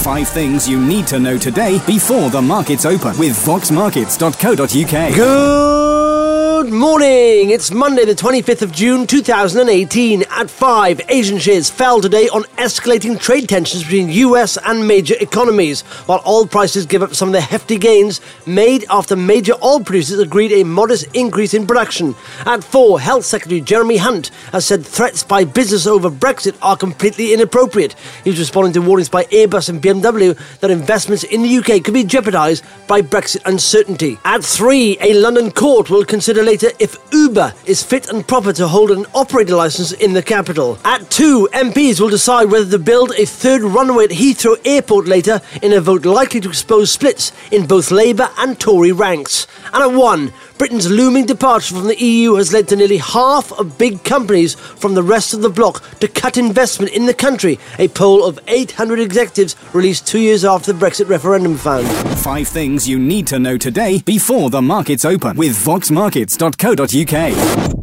5 things you need to know today before the markets open with voxmarkets.co.uk. Good morning. It's Monday, the 25th of June, 2018. At 5, Asian shares fell today on escalating trade tensions between US and major economies, while oil prices give up some of the hefty gains made after major oil producers agreed a modest increase in production. At 4, Health Secretary Jeremy Hunt has said threats by business over Brexit are completely inappropriate. He's responding to warnings by Airbus and BMW that investments in the UK could be jeopardised by Brexit uncertainty. At 3, a London court will consider later if Uber is fit and proper to hold an operator licence in the capital. At 2, MPs will decide whether to build a third runway at Heathrow Airport later in a vote likely to expose splits in both Labour and Tory ranks. And at 1, Britain's looming departure from the EU has led to nearly half of big companies from the rest of the bloc to cut investment in the country, a poll of 800 executives released 2 years after the Brexit referendum found. 5 things you need to know today before the markets open with voxmarkets.co.uk.